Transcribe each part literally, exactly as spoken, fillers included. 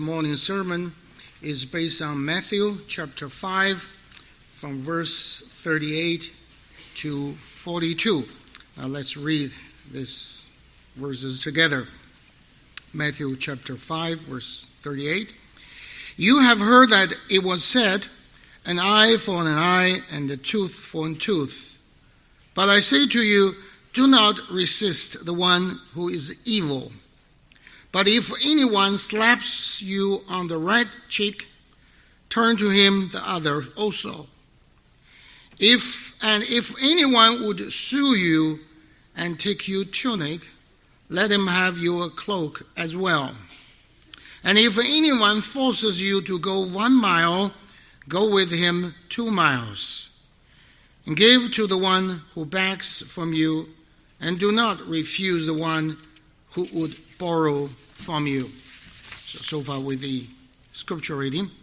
Morning sermon is based on Matthew chapter five from verse thirty-eight to forty-two. Now let's read these verses together. Matthew chapter five verse thirty-eight. You have heard that it was said, an eye for an eye and a tooth for a tooth. But I say to you, do not resist the one who is evil. But if anyone slaps you on the right cheek, turn to him the other also. If and if anyone would sue you and take your tunic, let him have your cloak as well. And if anyone forces you to go one mile, go with him two miles. And give to the one who begs from you, and do not refuse the one who would borrow from you. So, so far with the scripture reading.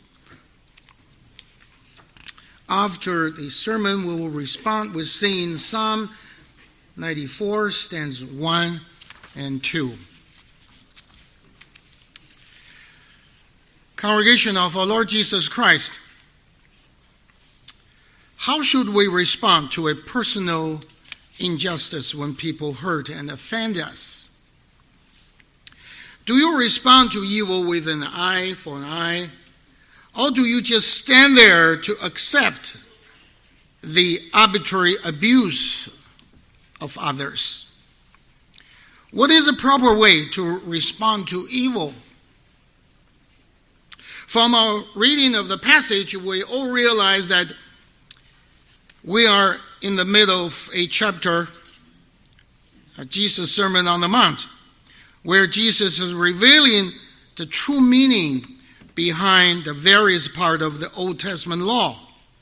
After the sermon, we will respond with singing Psalm ninety-four, stanzas one and two. Congregation of our Lord Jesus Christ, how should we respond to a personal injustice when people hurt and offend us? Do you respond to evil with an eye for an eye? Or do you just stand there to accept the arbitrary abuse of others? What is the proper way to respond to evil? From our reading of the passage, we all realize that we are in the middle of a chapter, Jesus' Sermon on the Mount, where Jesus is revealing the true meaning behind the various part of the Old Testament law.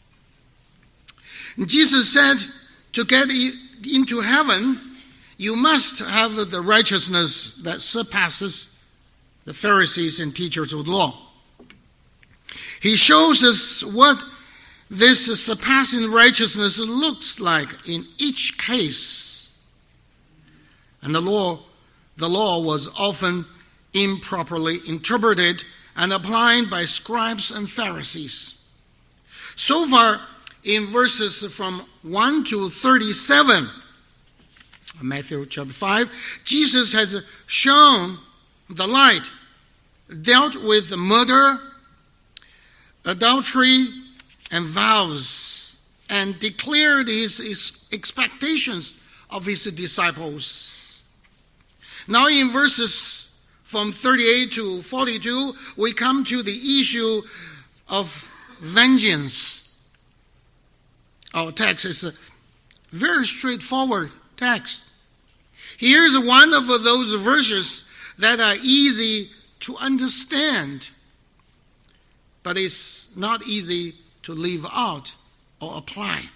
And Jesus said, to get into heaven, you must have the righteousness that surpasses the Pharisees and teachers of the law. He shows us what this surpassing righteousness looks like in each case. And the law The law was often improperly interpreted and applied by scribes and Pharisees. So far, in verses from one to thirty-seven, Matthew chapter five, Jesus has shown the light, dealt with murder, adultery, and vows, and declared his, his expectations of his disciples. Now in verses from thirty-eight to forty-two, we come to the issue of vengeance. Our text is a very straightforward text. Here's one of those verses that are easy to understand, but it's not easy to leave out or apply.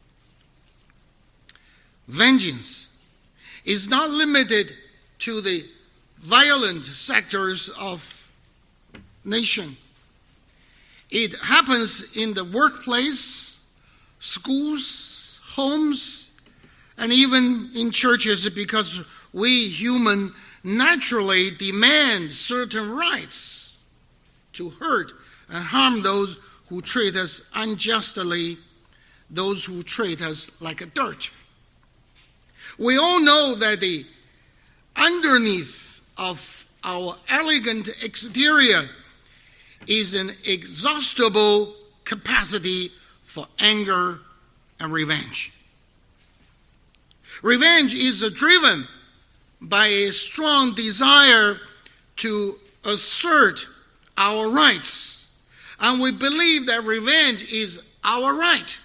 Vengeance is not limited to the violent sectors of nation. It happens in the workplace, schools, homes, and even in churches, because we human naturally demand certain rights to hurt and harm those who treat us unjustly, those who treat us like a dirt. We all know that the underneath of our elegant exterior is an inexhaustible capacity for anger and revenge. Revenge is driven by a strong desire to assert our rights, and we believe that revenge is our right.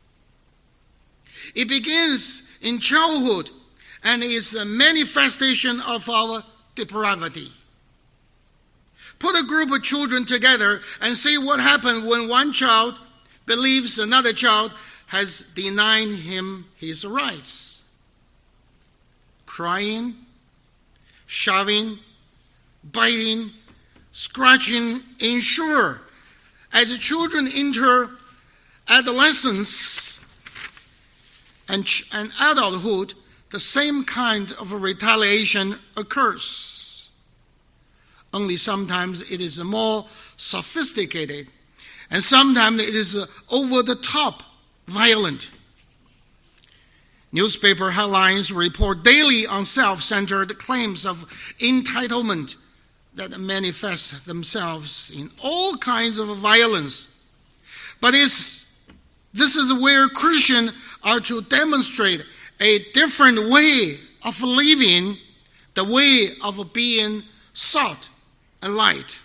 It begins in childhood and is a manifestation of our depravity. Put a group of children together and see what happens when one child believes another child has denied him his rights. Crying, shoving, biting, scratching ensure as the children enter adolescence and, and adulthood, the same kind of retaliation occurs. Only sometimes it is more sophisticated, and sometimes it is over-the-top violent. Newspaper headlines report daily on self-centered claims of entitlement that manifest themselves in all kinds of violence. But it's, this is where Christians are to demonstrate a different way of living, the way of being salt and light.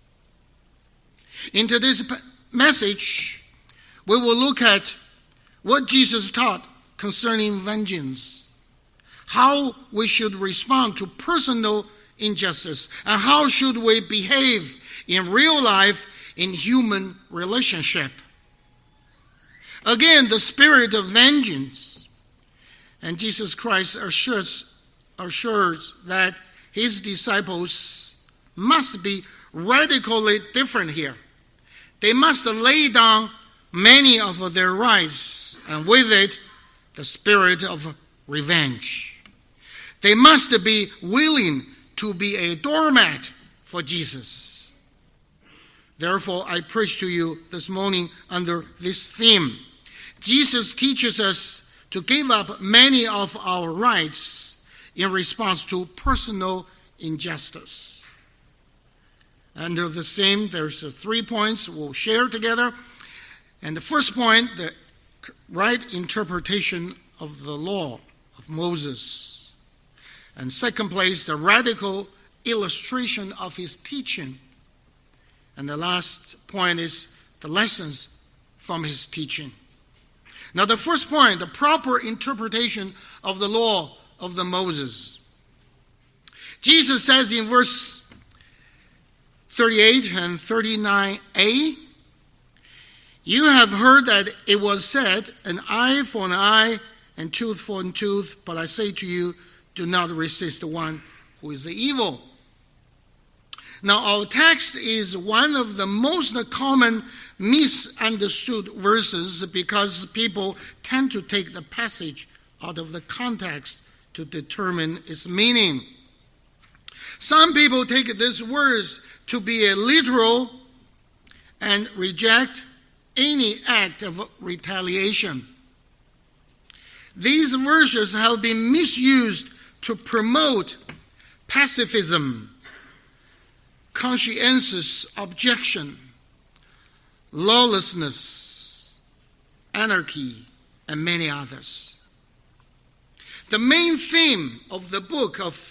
In today's message, we will look at what Jesus taught concerning vengeance, how we should respond to personal injustice, and how should we behave in real life in human relationship. Again, the spirit of vengeance, and Jesus Christ assures, assures that his disciples must be radically different here. They must lay down many of their rights, and with it, the spirit of revenge. They must be willing to be a doormat for Jesus. Therefore, I preach to you this morning under this theme. Jesus teaches us to give up many of our rights in response to personal injustice. Under the same, there's three points we'll share together. And the first point, the right interpretation of the law of Moses. And second place, the radical illustration of his teaching. And the last point is the lessons from his teaching. Now the first point, the proper interpretation of the law of the Moses. Jesus says in verse thirty-eight and thirty-nine a, you have heard that it was said, an eye for an eye and tooth for a tooth, but I say to you, do not resist the one who is the evil. Now our text is one of the most common misunderstood verses because people tend to take the passage out of the context to determine its meaning. Some people take these words to be a literal and reject any act of retaliation. These verses have been misused to promote pacifism, conscientious objection, lawlessness, anarchy, and many others. The main theme of the book of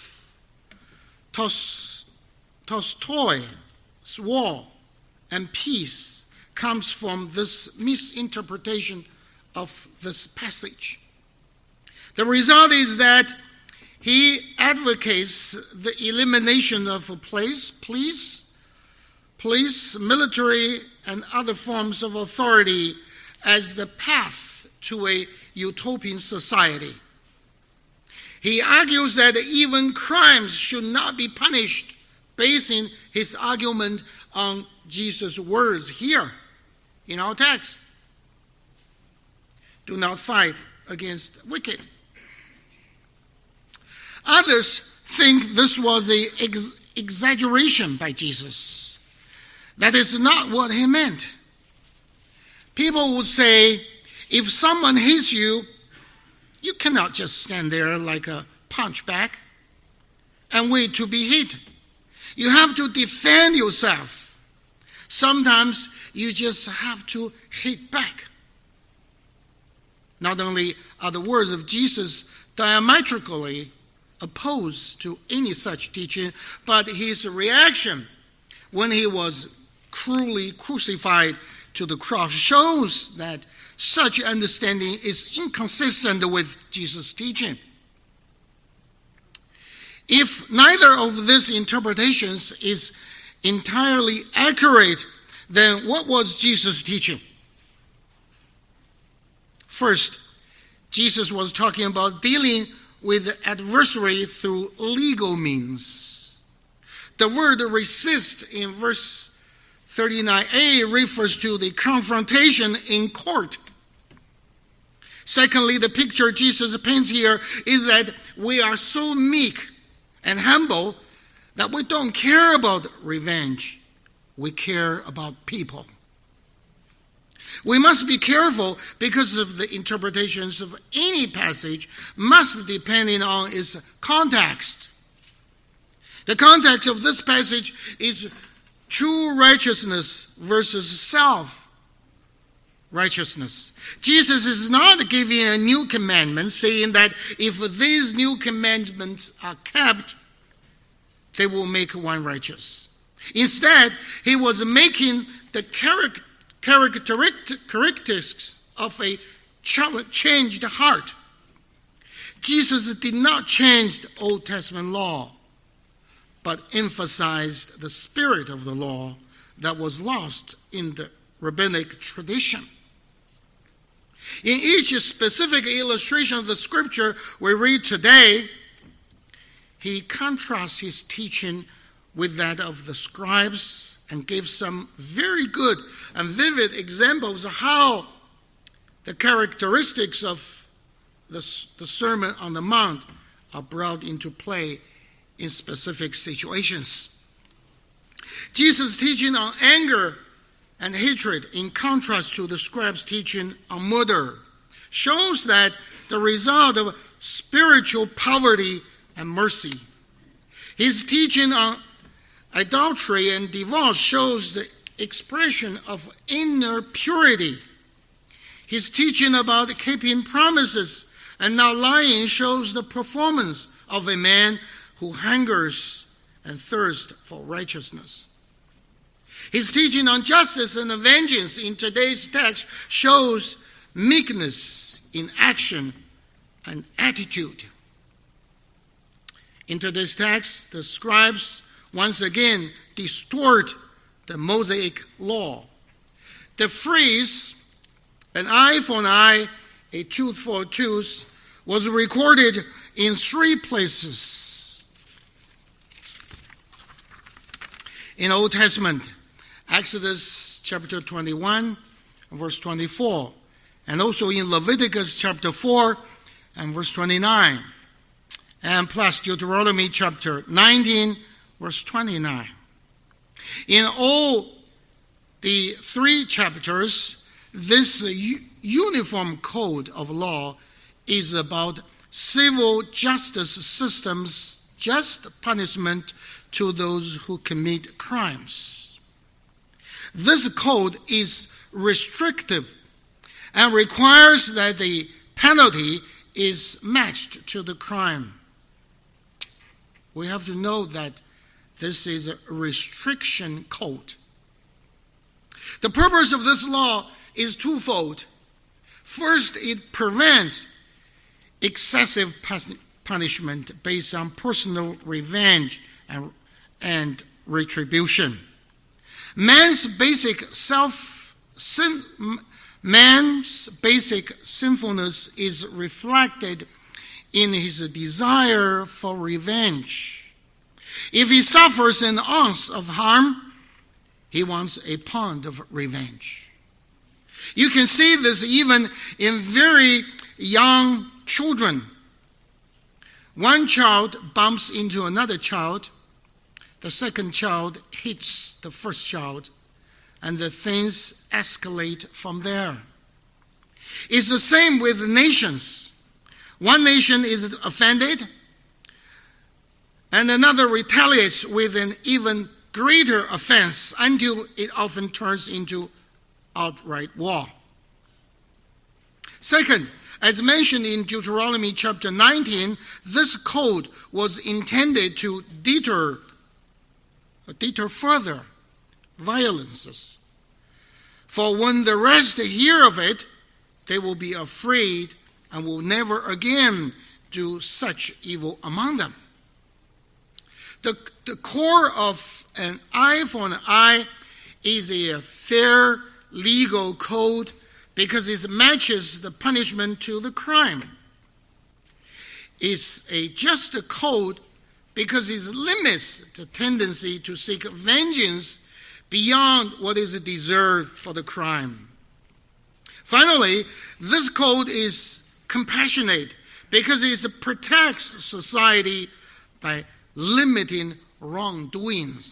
Tos, Tolstoy's War and Peace comes from this misinterpretation of this passage. The result is that he advocates the elimination of police, police, police, military, and other forms of authority as the path to a utopian society. He argues that even crimes should not be punished, basing his argument on Jesus' words here in our text. Do not fight against the wicked. Others think this was an ex- exaggeration by Jesus. That is not what he meant. People would say, if someone hits you, you cannot just stand there like a punchback and wait to be hit. You have to defend yourself. Sometimes you just have to hit back. Not only are the words of Jesus diametrically opposed to any such teaching, but his reaction when he was cruelly crucified to the cross shows that such understanding is inconsistent with Jesus' teaching. If neither of these interpretations is entirely accurate, then what was Jesus teaching? First, Jesus was talking about dealing with the adversary through legal means. The word resist in verse thirty-nine a refers to the confrontation in court. Secondly, the picture Jesus paints here is that we are so meek and humble that we don't care about revenge, we care about people. We must be careful because of the interpretations of any passage must depend on its context. The context of this passage is true righteousness versus self-righteousness. Jesus is not giving a new commandment, saying that if these new commandments are kept, they will make one righteous. Instead, he was making the character characteristics of a changed heart. Jesus did not change the Old Testament law, but emphasized the spirit of the law that was lost in the rabbinic tradition. In each specific illustration of the scripture we read today, he contrasts his teaching with that of the scribes and gave some very good and vivid examples of how the characteristics of the, the Sermon on the Mount are brought into play in specific situations. Jesus' teaching on anger and hatred, in contrast to the scribes' teaching on murder, shows that the result of spiritual poverty and mercy. His teaching on adultery and divorce shows the expression of inner purity. His teaching about keeping promises and not lying shows the performance of a man who hungers and thirsts for righteousness. His teaching on justice and vengeance in today's text shows meekness in action and attitude. In today's text, the scribes once again distort the Mosaic law. The phrase, an eye for an eye, a tooth for a tooth, was recorded in three places in Old Testament: Exodus chapter twenty-one, verse twenty-four, and also in Leviticus chapter four and verse twenty-nine, and plus Deuteronomy chapter nineteen, verse twenty-nine. In all the three chapters, this uniform code of law is about civil justice systems, just punishment to those who commit crimes. This code is restrictive and requires that the penalty is matched to the crime. We have to know that this is a restriction code. The purpose of this law is twofold. First, it prevents excessive punishment based on personal revenge and, and retribution. Man's basic self, sin, man's basic sinfulness is reflected in his desire for revenge. If he suffers an ounce of harm, he wants a pound of revenge. You can see this even in very young children. One child bumps into another child, the second child hits the first child, and the things escalate from there. It's the same with nations. One nation is offended, and another retaliates with an even greater offense until it often turns into outright war. Second, as mentioned in Deuteronomy chapter nineteen, this code was intended to deter, deter further violences. For when the rest hear of it, they will be afraid and will never again do such evil among them. The, the core of an eye for an eye is a fair legal code because it matches the punishment to the crime. It's a just code because it limits the tendency to seek vengeance beyond what is deserved for the crime. Finally, this code is compassionate because it protects society by limiting wrongdoings.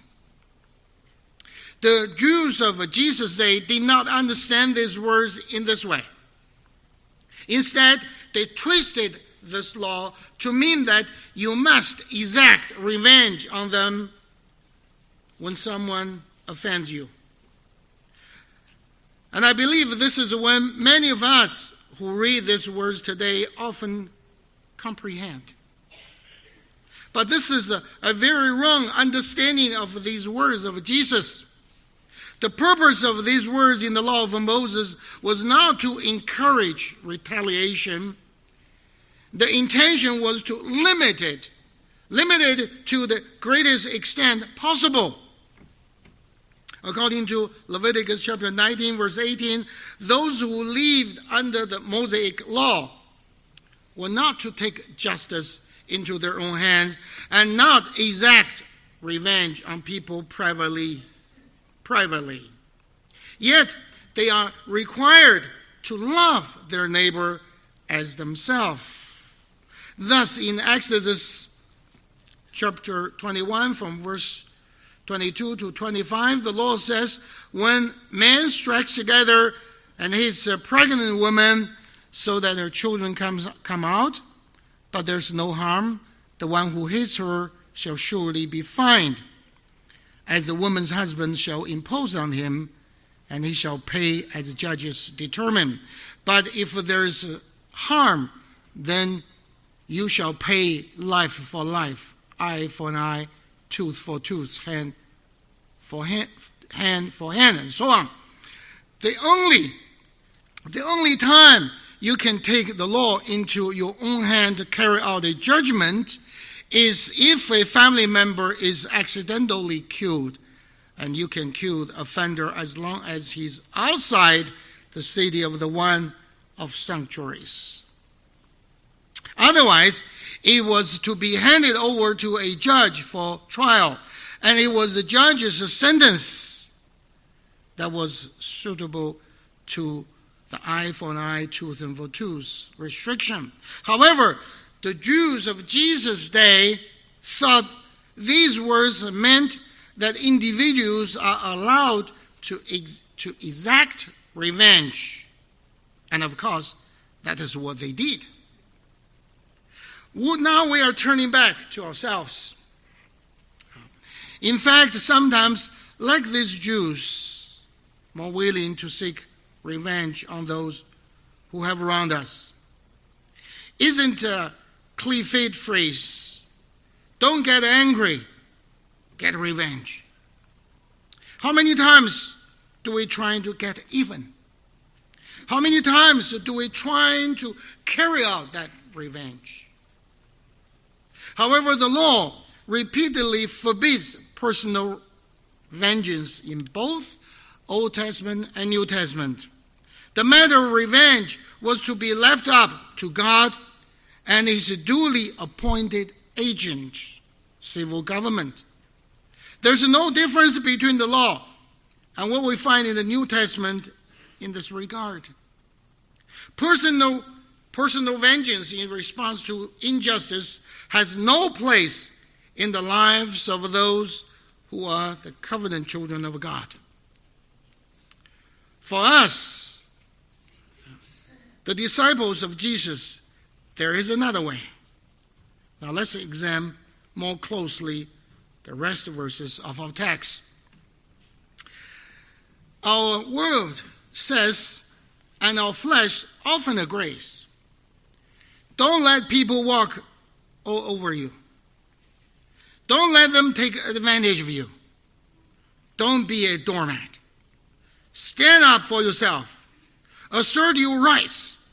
The Jews of Jesus' day did not understand these words in this way. Instead, they twisted this law to mean that you must exact revenge on them when someone offends you. And I believe this is when many of us who read these words today often comprehend. But this is a, a very wrong understanding of these words of Jesus. The purpose of these words in the law of Moses was not to encourage retaliation. The intention was to limit it, limit it to the greatest extent possible. According to Leviticus chapter nineteen, verse eighteen, those who lived under the Mosaic law were not to take justice into their own hands and not exact revenge on people privately. privately. Yet they are required to love their neighbor as themselves. Thus, in Exodus chapter twenty-one, from verse twenty-two to twenty-five, the Lord says, when man strikes together and hits a pregnant woman so that her children comes, come out, but there's no harm, the one who hits her shall surely be fined, as the woman's husband shall impose on him, and he shall pay as the judges determine. But if there is harm, then you shall pay life for life, eye for an eye, tooth for tooth, hand for hand, hand for hand, and so on. The only, the only time you can take the law into your own hand to carry out a judgment is if a family member is accidentally killed, and you can kill the offender as long as he's outside the city of the one of sanctuaries. Otherwise, it was to be handed over to a judge for trial, and it was the judge's sentence that was suitable to the eye for an eye, tooth for tooth restriction. However, the Jews of Jesus' day thought these words meant that individuals are allowed to, ex- to exact revenge. And of course, that is what they did. Now we are turning back to ourselves. In fact, sometimes, like these Jews, more willing to seek revenge on those who have wronged us. Isn't a cliched phrase, don't get angry, get revenge. How many times do we try to get even? How many times do we try to carry out that revenge? However, the law repeatedly forbids personal vengeance in both Old Testament and New Testament. The matter of revenge was to be left up to God and his duly appointed agent, civil government. There's no difference between the law and what we find in the New Testament in this regard. Personal, personal vengeance in response to injustice has no place in the lives of those who are the covenant children of God. For us, the disciples of Jesus, there is another way. Now let's examine more closely the rest of the verses of our text. Our word says, and our flesh often agrees. Don't let people walk all over you. Don't let them take advantage of you. Don't be a doormat. Stand up for yourself. Assert your rights.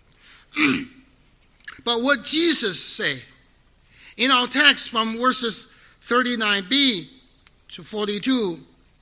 But what Jesus said in our text from verses thirty-nine b to forty-two,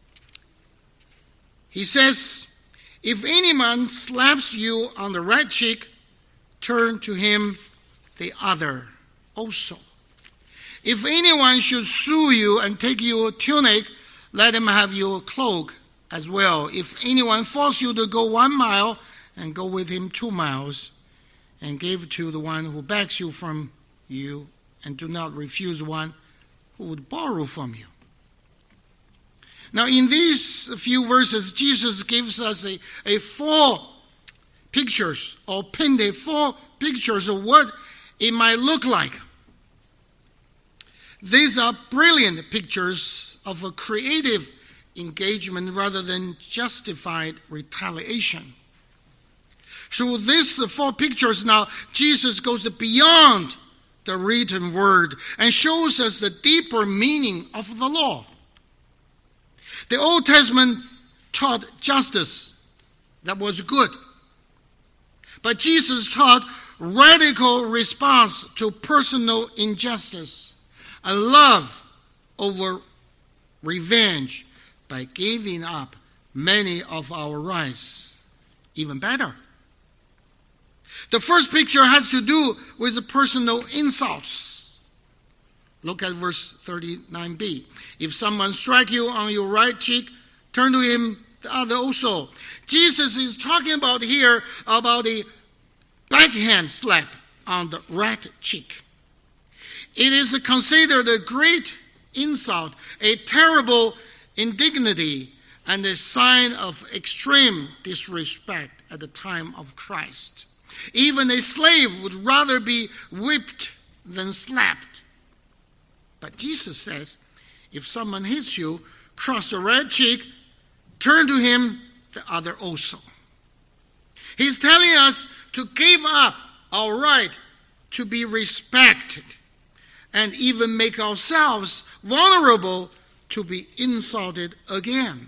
he says, if any man slaps you on the right cheek, turn to him the other also. If anyone should sue you and take your tunic, let him have your cloak as well. If anyone force you to go one mile, and go with him two miles, and give to the one who begs you from you, and do not refuse one who would borrow from you. Now, in these few verses, Jesus gives us a, a four pictures, or painted four pictures of what it might look like. These are brilliant pictures of a creative engagement rather than justified retaliation. So these four pictures now, Jesus goes beyond the written word and shows us the deeper meaning of the law. The Old Testament taught justice that was good. But Jesus taught radical response to personal injustice and love over revenge by giving up many of our rights. Even better. The first picture has to do with personal insults. Look at verse thirty-nine b. If someone strike you on your right cheek, turn to him the other also. Jesus is talking about here about the backhand slap on the right cheek. It is considered a great insult, a terrible indignity, and a sign of extreme disrespect at the time of Christ. Even a slave would rather be whipped than slapped. But Jesus says, if someone hits you, cross the right cheek, turn to him the other also. He's telling us to give up our right to be respected and even make ourselves vulnerable to be insulted again.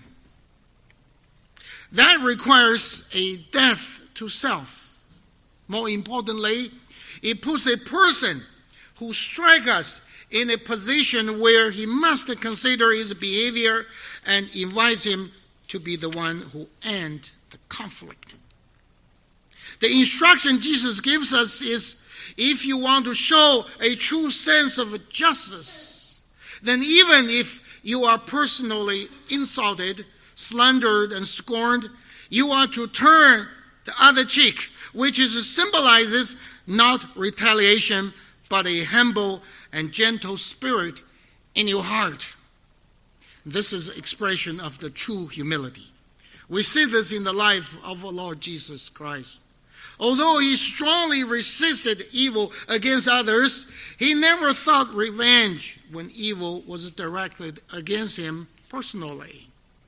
That requires a death to self. More importantly, it puts a person who strikes us in a position where he must consider his behavior and invites him to be the one who ends the conflict. The instruction Jesus gives us is, if you want to show a true sense of justice, then even if you are personally insulted, slandered, and scorned, you are to turn the other cheek, which is, symbolizes not retaliation, but a humble and gentle spirit in your heart. This is expression of the true humility. We see this in the life of our Lord Jesus Christ. Although he strongly resisted evil against others, he never thought revenge when evil was directed against him personally.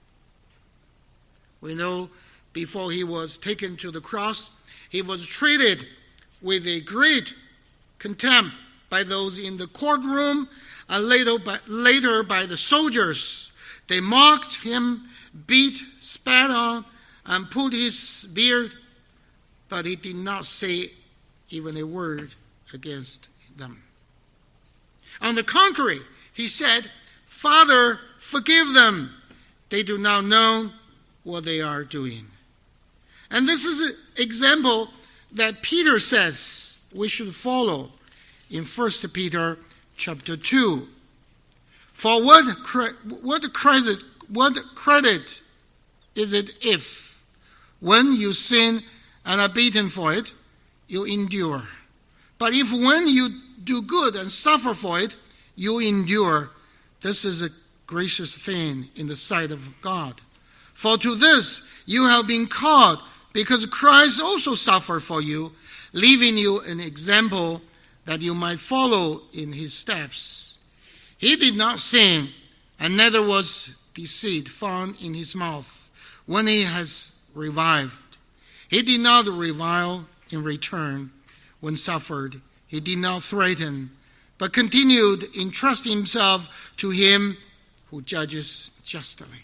We know before he was taken to the cross, he was treated with a great contempt by those in the courtroom and later by, later by the soldiers. They mocked him, beat, spat on, and pulled his beard, but he did not say even a word against them. On the contrary, he said, Father, forgive them. They do not know what they are doing. And this is an example that Peter says we should follow in First Peter chapter two. For what, what, credit, what credit is it if, when you sin and are beaten for it, you endure? But if when you do good and suffer for it, you endure, this is a gracious thing in the sight of God. For to this you have been called, because Christ also suffered for you, leaving you an example that you might follow in his steps. He did not sin, and neither was deceit found in his mouth when he has revived. He did not revile in return when suffered. He did not threaten, but continued entrusting himself to him who judges justly.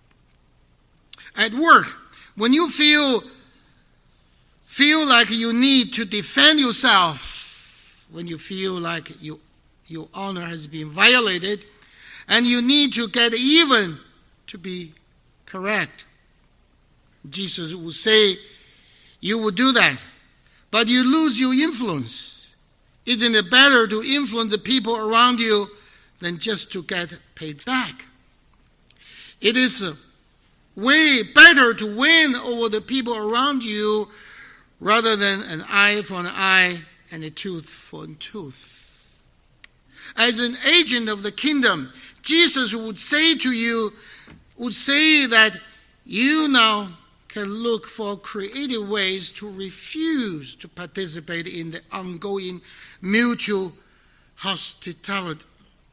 At work, when you feel feel like you need to defend yourself, when you feel like you, your honor has been violated, and you need to get even to be correct, Jesus will say, you will do that, but you lose your influence. Isn't it better to influence the people around you than just to get paid back? It is way better to win over the people around you rather than an eye for an eye and a tooth for a tooth. as an agent of the kingdom, Jesus would say to you, would say that you now can look for creative ways to refuse to participate in the ongoing mutual hospitality,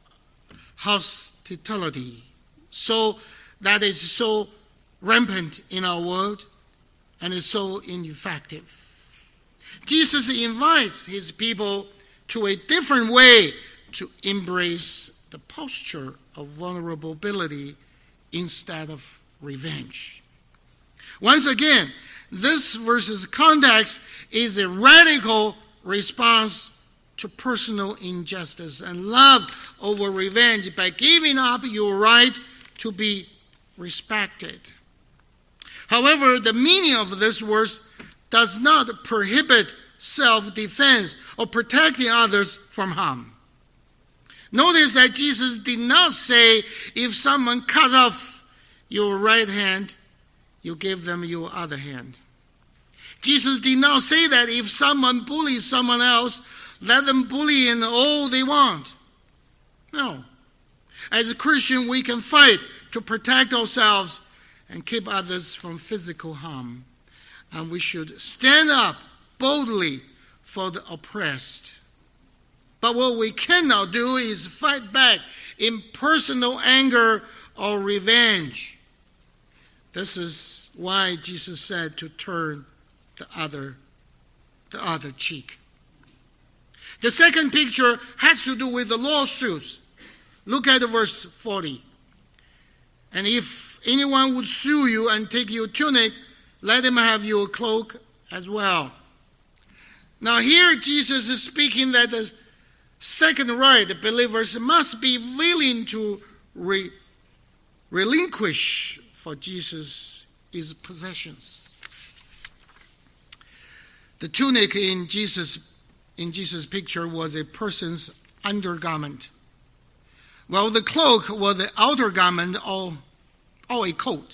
hospitality. So that is so rampant in our world and is so ineffective. Jesus invites his people to a different way to embrace the posture of vulnerability instead of revenge. Once again, this verse's context is a radical response to personal injustice and love over revenge by giving up your right to be respected. However, the meaning of this verse does not prohibit self-defense or protecting others from harm. Notice that Jesus did not say, if someone cut off your right hand, you give them your other hand. Jesus did not say that if someone bullies someone else, let them bully in all they want. No. As a Christian, we can fight to protect ourselves and keep others from physical harm. And we should stand up boldly for the oppressed. But what we cannot do is fight back in personal anger or revenge. This is why Jesus said to turn the other, the other cheek. The second picture has to do with the lawsuits. Look at verse forty. And if anyone would sue you and take your tunic, let him have your cloak as well. Now here Jesus is speaking that the second right, the believers must be willing to re- relinquish for Jesus his possessions. The tunic in Jesus in Jesus' picture was a person's undergarment, while the cloak was the outer garment or, or a coat.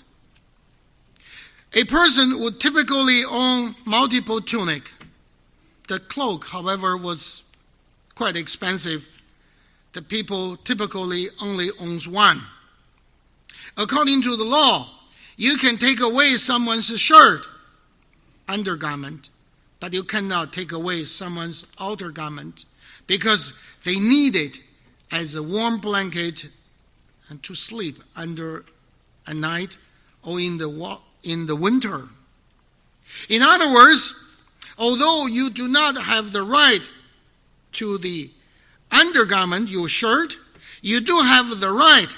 A person would typically own multiple tunics. The cloak, however, was quite expensive. The people typically only owns one. According to the law, you can take away someone's shirt, undergarment, but you cannot take away someone's outer garment because they need it as a warm blanket and to sleep under a night or in the in the winter. In other words, although you do not have the right to the undergarment, your shirt, you do have the right,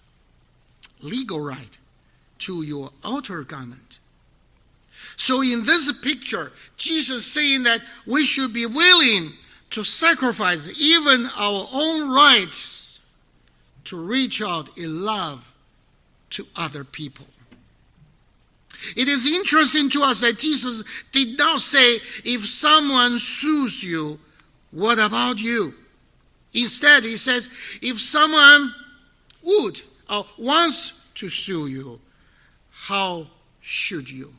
legal right, to your outer garment. So in this picture, Jesus is saying that we should be willing to sacrifice even our own rights to reach out in love to other people. It is interesting to us that Jesus did not say, if someone sues you, what about you? Instead, he says, if someone would or wants to sue you, how should you?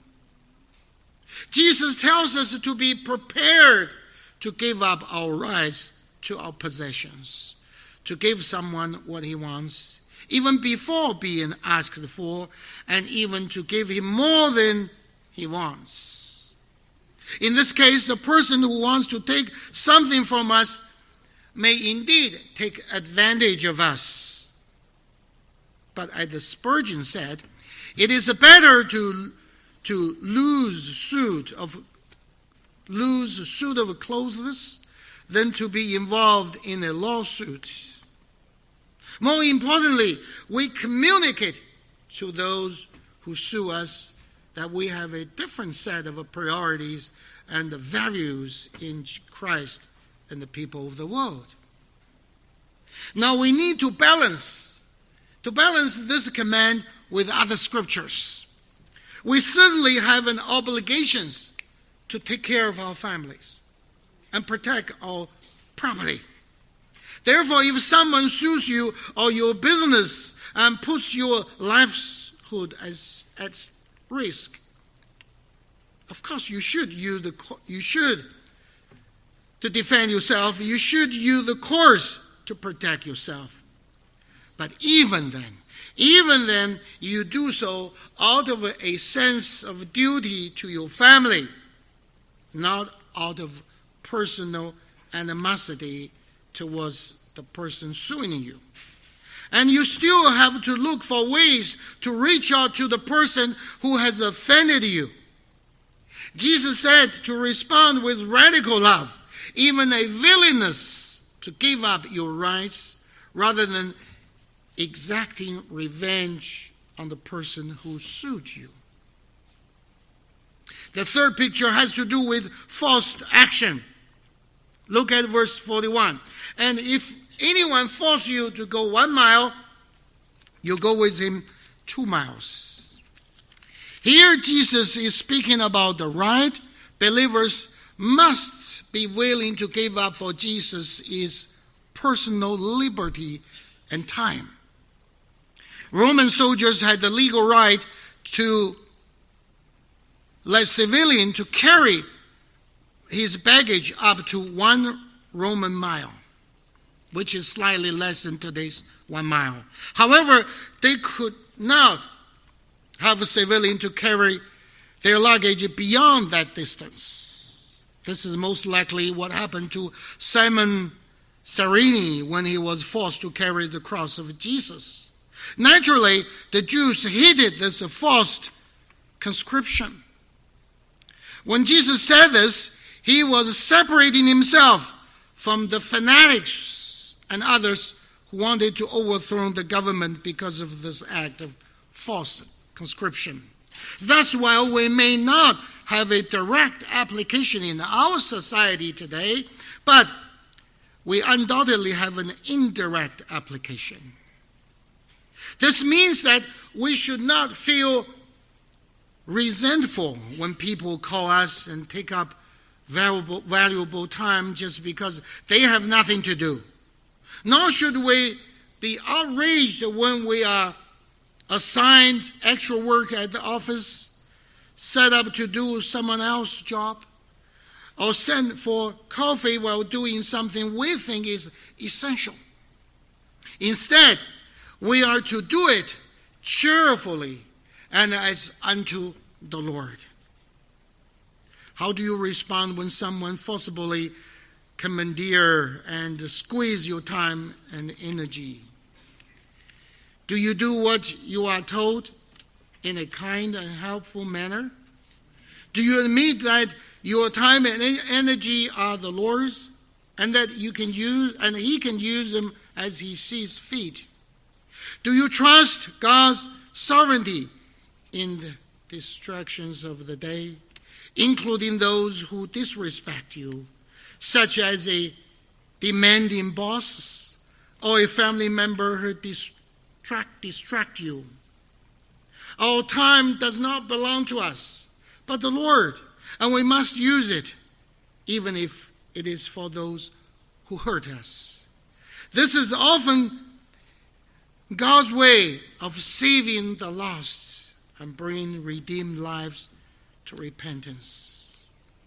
Jesus tells us to be prepared to give up our rights to our possessions, to give someone what he wants, even before being asked for, and even to give him more than he wants. In this case, the person who wants to take something from us may indeed take advantage of us. But as Spurgeon said, it is better to to lose suit of lose a suit of clothes than to be involved in a lawsuit. More importantly, we communicate to those who sue us that we have a different set of priorities and values in Christ and the people of the world. Now we need to balance, to balance this command with other scriptures. We certainly have an obligation to take care of our families and protect our property. Therefore, if someone sues you or your business and puts your livelihood as, at risk, of course you should use the you should to defend yourself. You should use the course to protect yourself. But even then, even then, you do so out of a sense of duty to your family, not out of personal animosity towards the person suing you. And you still have to look for ways to reach out to the person who has offended you. Jesus said to respond with radical love, even a willingness to give up your rights rather than exacting revenge on the person who sued you. The third picture has to do with forced action. Look at verse forty-one. And if anyone forces you to go one mile, you go with him two miles. Here Jesus is speaking about the right believers must be willing to give up for Jesus is personal liberty and time. Roman soldiers had the legal right to let civilian to carry his baggage up to one Roman mile, which is slightly less than today's one mile. However, they could not have a civilian to carry their luggage beyond that distance. This is most likely what happened to Simon Cyrene when he was forced to carry the cross of Jesus. Naturally, the Jews hated this forced conscription. When Jesus said this, he was separating himself from the fanatics and others who wanted to overthrow the government because of this act of forced conscription. Thus, while we may not have a direct application in our society today, but we undoubtedly have an indirect application. This means that we should not feel resentful when people call us and take up valuable, valuable time just because they have nothing to do. Nor should we be outraged when we are assigned extra work at the office, set up to do someone else's job, or sent for coffee while doing something we think is essential. Instead, we are to do it cheerfully and as unto the Lord. How do you respond when someone forcibly commandeer and squeeze your time and energy? Do you do what you are told in a kind and helpful manner? Do you admit that your time and energy are the Lord's, and that you can use and He can use them as He sees fit? Do you trust God's sovereignty in the distractions of the day, including those who disrespect you, such as a demanding boss or a family member who distract, distract you? Our time does not belong to us, but the Lord, and we must use it, even if it is for those who hurt us. This is often God's way of saving the lost and bringing redeemed lives to repentance.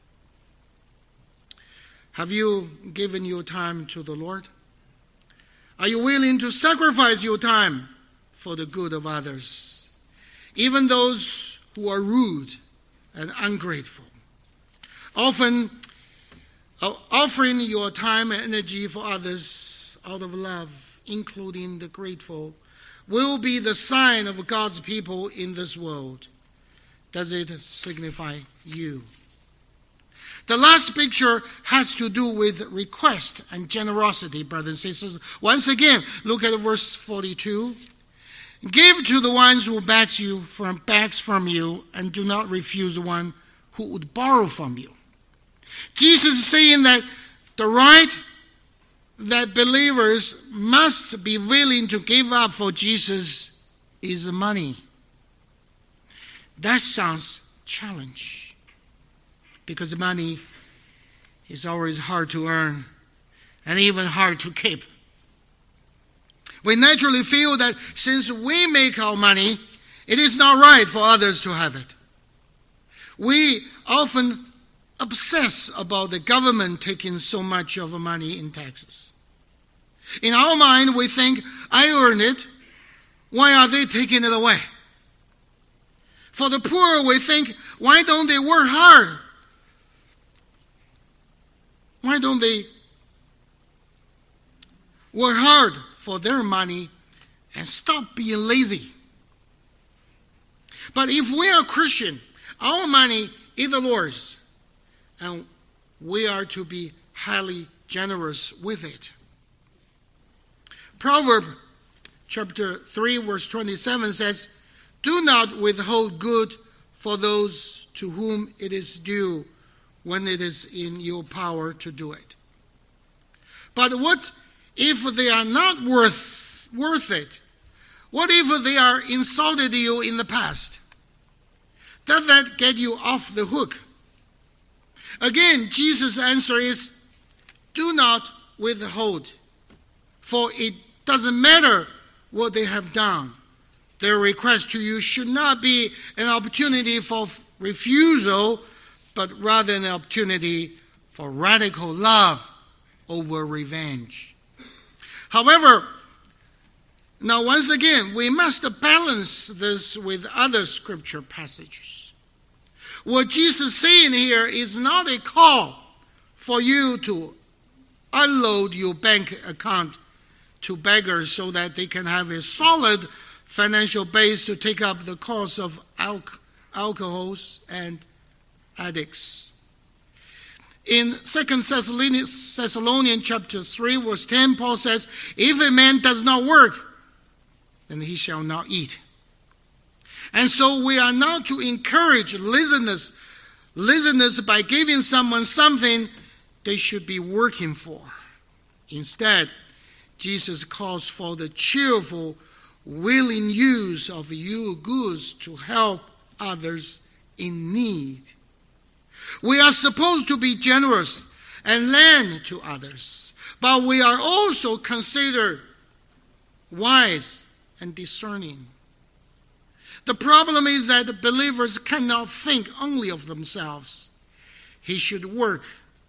Have you given your time to the Lord? Are you willing to sacrifice your time for the good of others, even those who are rude and ungrateful? Often, offering your time and energy for others out of love, including the grateful, will be the sign of God's people in this world. Does it signify you? The last picture has to do with request and generosity, brothers and sisters. Once again, look at verse forty-two. Give to the ones who begs you from begs from you, and do not refuse the one who would borrow from you. Jesus is saying that the right that believers must be willing to give up for Jesus is money. That sounds challenge, because money is always hard to earn and even hard to keep. We naturally feel that since we make our money, it is not right for others to have it. We often obsess about the government taking so much of our money in taxes. In our mind, we think, I earned it. Why are they taking it away? For the poor, we think, why don't they work hard? Why don't they work hard for their money and stop being lazy? But if we are Christian, our money is the Lord's, and we are to be highly generous with it. Proverbs chapter three, verse twenty-seven says, do not withhold good for those to whom it is due when it is in your power to do it. But what if they are not worth, worth it? What if they are insulted you in the past? Does that get you off the hook? Again, Jesus' answer is, do not withhold, for it doesn't matter what they have done. Their request to you should not be an opportunity for refusal, but rather an opportunity for radical love over revenge. However, now once again, we must balance this with other scripture passages. What Jesus is saying here is not a call for you to unload your bank account to beggars so that they can have a solid financial base to take up the cost of al- alcohols and addicts. In Second Thessalonians, Thessalonians chapter three, verse ten, Paul says, if a man does not work, then he shall not eat. And so we are not to encourage laziness, laziness by giving someone something they should be working for. Instead, Jesus calls for the cheerful, willing use of your goods to help others in need. We are supposed to be generous and lend to others, but we are also considered wise and discerning. The problem is that believers cannot think only of themselves. He should work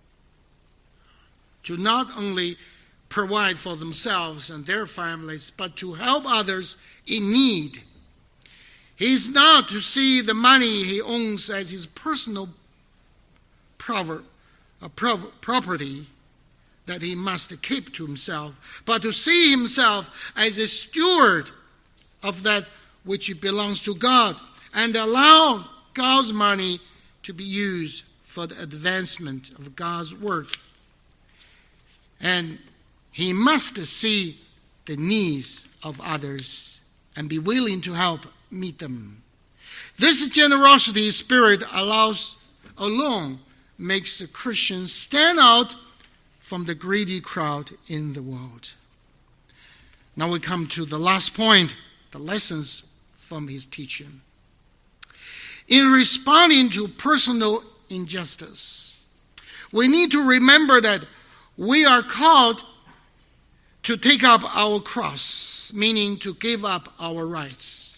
to not only provide for themselves and their families, but to help others in need. He is not to see the money he owns as his personal proverb, a property that he must keep to himself, but to see himself as a steward of that which belongs to God, and allow God's money to be used for the advancement of God's work. And he must see the needs of others and be willing to help meet them. This generosity spirit allows alone makes a Christian stand out from the greedy crowd in the world. Now we come to the last point, the lessons from his teaching. In responding to personal injustice, we need to remember that we are called to take up our cross, meaning to give up our rights.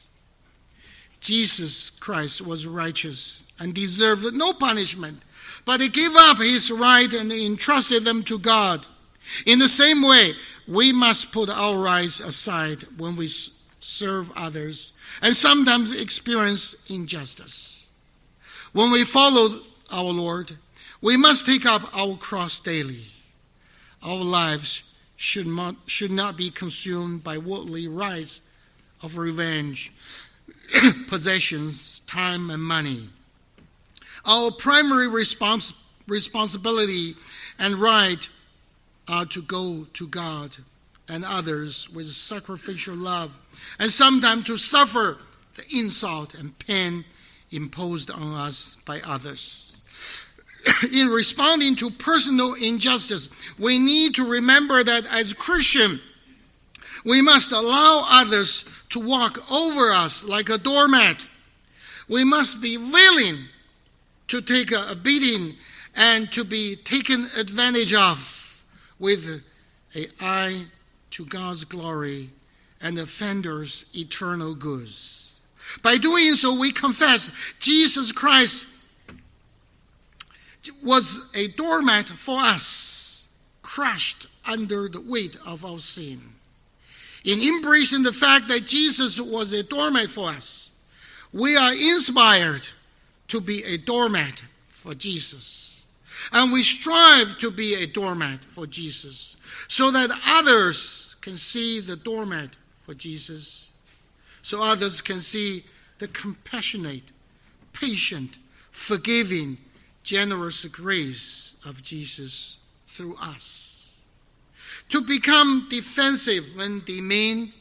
Jesus Christ was righteous and deserved no punishment, but he gave up his right and entrusted them to God. In the same way, we must put our rights aside when we serve others and sometimes experience injustice. When we follow our Lord, we must take up our cross daily. Our lives should not, should not be consumed by worldly rights of revenge, possessions, time, and money. Our primary respons- responsibility and right are to go to God and others with sacrificial love, and sometimes to suffer the insult and pain imposed on us by others. In responding to personal injustice, we need to remember that as Christians, we must allow others to walk over us like a doormat. We must be willing to take a beating and to be taken advantage of with an eye to God's glory and offenders' eternal goods. By doing so, we confess Jesus Christ was a doormat for us, crushed under the weight of our sin. In embracing the fact that Jesus was a doormat for us, we are inspired to be a doormat for Jesus. And we strive to be a doormat for Jesus so that others can see the doormat for Jesus, so others can see the compassionate, patient, forgiving, generous grace of Jesus through us. To become defensive when demeaned,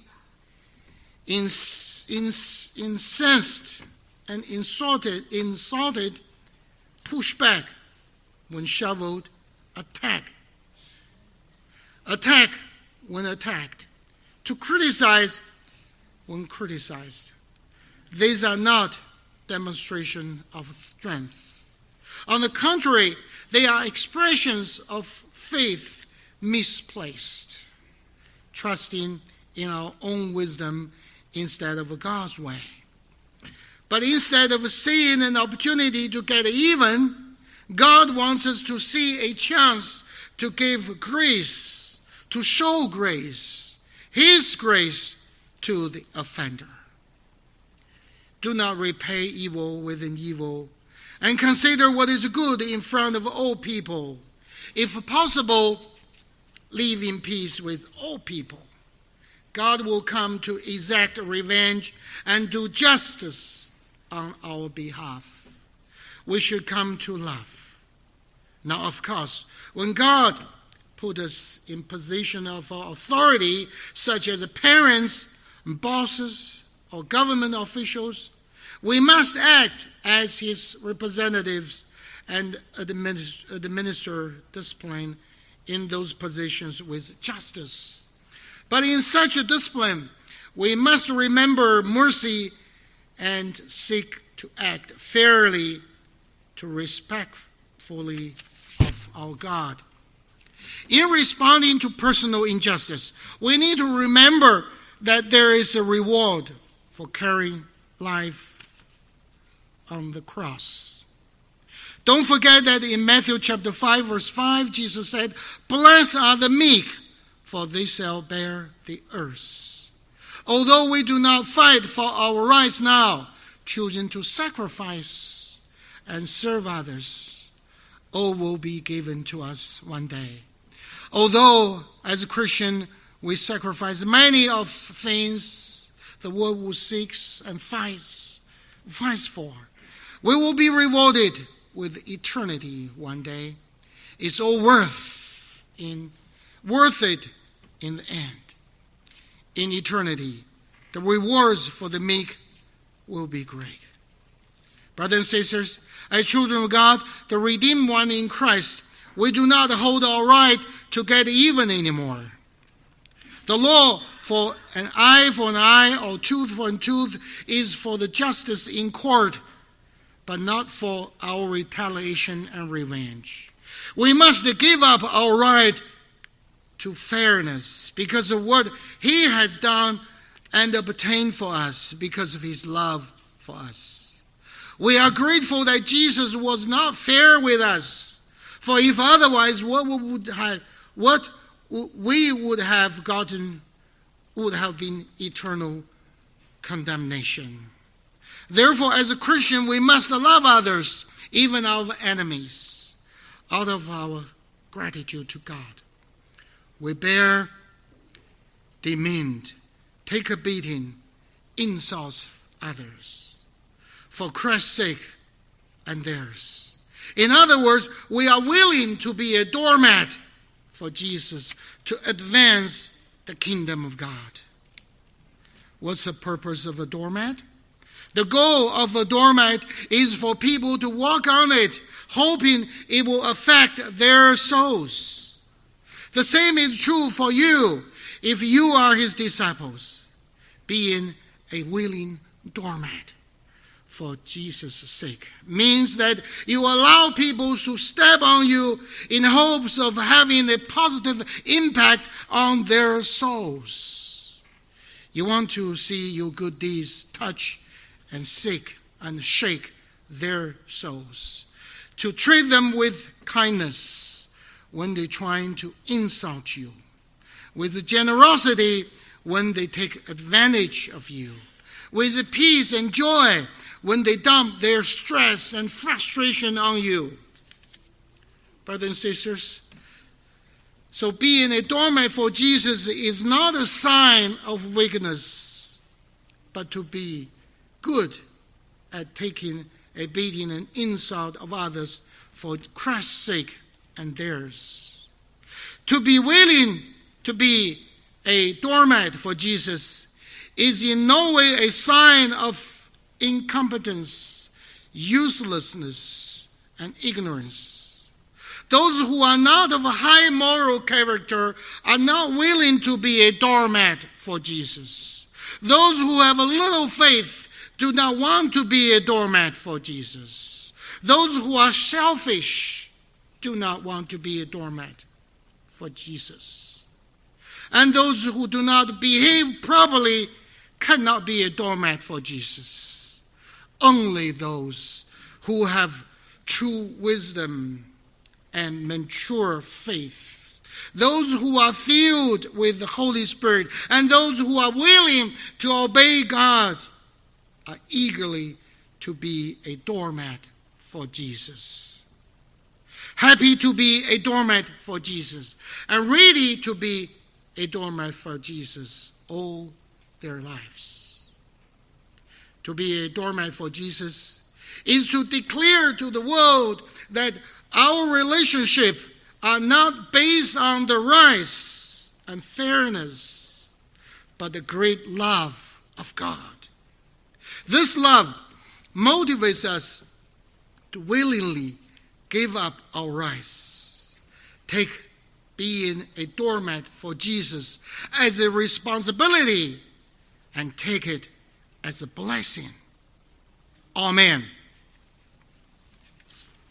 ins- ins- incensed, and insulted, insulted, push back when shoveled, attack. Attack when attacked. To criticize when criticized. These are not demonstration of strength. On the contrary, they are expressions of faith misplaced, trusting in our own wisdom instead of God's way. But instead of seeing an opportunity to get even, God wants us to see a chance to give grace, to show grace, His grace to the offender. Do not repay evil with an evil, and consider what is good in front of all people. If possible, live in peace with all people. God will come to exact revenge and do justice on our behalf. We should come to love. Now, of course, when God put us in position of authority, such as parents, bosses, or government officials, we must act as His representatives and administer, administer discipline in those positions with justice. But in such a discipline, we must remember mercy and seek to act fairly, to respectfully of our God. In responding to personal injustice, we need to remember that there is a reward for carrying life on the cross. Don't forget that in Matthew chapter five, verse five, Jesus said, "Blessed are the meek, for they shall bear the earth." Although we do not fight for our rights now, choosing to sacrifice and serve others, all will be given to us one day. Although, as a Christian, we sacrifice many of things the world seeks and fights, fights for, we will be rewarded with eternity one day. It's all worth in worth it in the end. In eternity, the rewards for the meek will be great. Brothers and sisters, as children of God, the redeemed one in Christ, we do not hold our right to get even anymore. The law for an eye for an eye or tooth for a tooth is for the justice in court, but not for our retaliation and revenge. We must give up our right to fairness because of what He has done and obtained for us because of His love for us. We are grateful that Jesus was not fair with us, for if otherwise, what would have, what we would have gotten would have been eternal condemnation. Therefore, as a Christian, we must love others, even our enemies, out of our gratitude to God. We bear demeaned, take a beating, insults others, for Christ's sake and theirs. In other words, we are willing to be a doormat for Jesus to advance the kingdom of God. What's the purpose of a doormat? The goal of a doormat is for people to walk on it, hoping it will affect their souls. The same is true for you if you are His disciples, being a willing doormat for Jesus' sake. Means that you allow people to step on you in hopes of having a positive impact on their souls. You want to see your good deeds touch and seek and shake their souls. To treat them with kindness, when they're trying to insult you, with generosity when they take advantage of you, with peace and joy when they dump their stress and frustration on you. Brothers and sisters, so being a doormat for Jesus is not a sign of weakness, but to be good at taking a beating and insult of others for Christ's sake and theirs. To be willing to be a doormat for Jesus is in no way a sign of incompetence, uselessness, and ignorance. Those who are not of a high moral character are not willing to be a doormat for Jesus. Those who have a little faith do not want to be a doormat for Jesus. Those who are selfish do not want to be a doormat for Jesus. And those who do not behave properly cannot be a doormat for Jesus. Only those who have true wisdom and mature faith, those who are filled with the Holy Spirit, and those who are willing to obey God are eagerly to be a doormat for Jesus. Happy to be a doormat for Jesus, and ready to be a doormat for Jesus all their lives. To be a doormat for Jesus is to declare to the world that our relationship are not based on the rights and fairness, but the great love of God. This love motivates us to willingly give up our rights, take being a doormat for Jesus as a responsibility, and take it as a blessing. Amen.